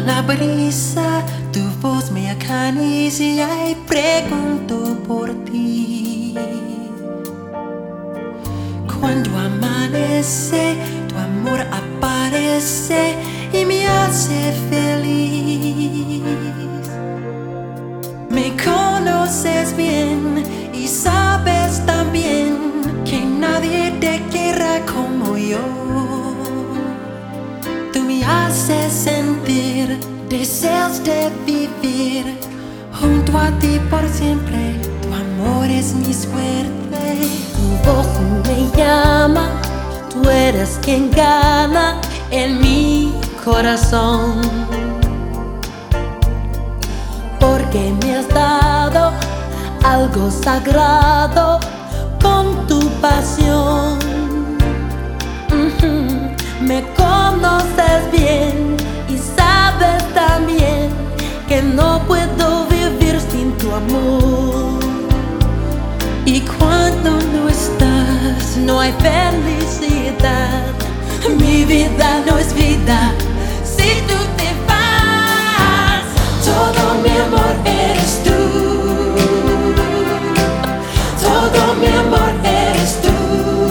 la brisa, tu voz me acaricia y pregunto por ti. Cuando amanece, tu amor aparece y me hace feliz. Me conoces bien y sabes también que nadie te quiera como yo. Tú me haces sentir deseos de vivir junto a ti por siempre. Tu amor es mi suerte. Tu voz me llama, tú eres quien gana en mi corazón. Porque me has dado algo sagrado con tu pasión. Me conoces bien y sabes también que no puedo vivir sin tu amor. Y cuando no estás, no hay felicidad. Mi vida no es vida si tú te vas. Todo mi amor eres tú. Todo mi amor eres tú.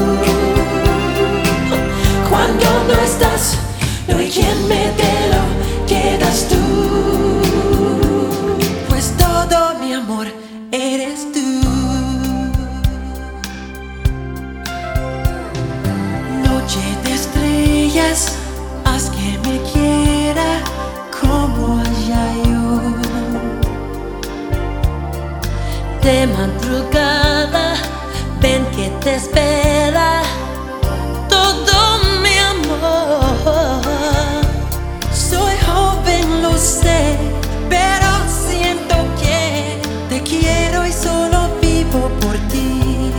Cuando no estás, no hay quien me dé lo que das tú. Pues todo mi amor eres tú. Noche de estrellas, haz que me quiera como allá yo. De madrugada, ven que te espera todo mi amor. Soy joven, lo sé, pero siento que te quiero y solo vivo por ti.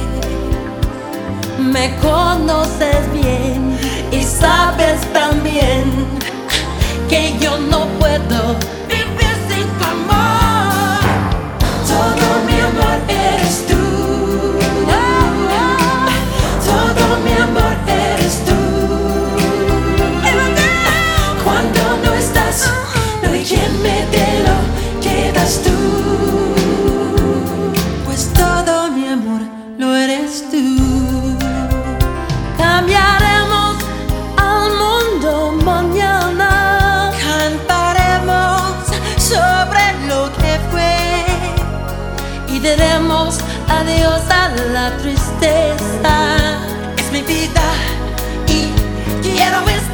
Me conoces bien y sabes también que yo no puedo vivir sin tu amor. Todo mi amor eres tú. Todo mi amor eres tú. Cuando no estás, no hay quien me dé lo que das tú. Pues todo mi amor lo eres tú. Cambiaremos al mundo mañana. Cantaremos sobre lo que fue Y diremos adiós a la tristeza. es mi vida y quiero estar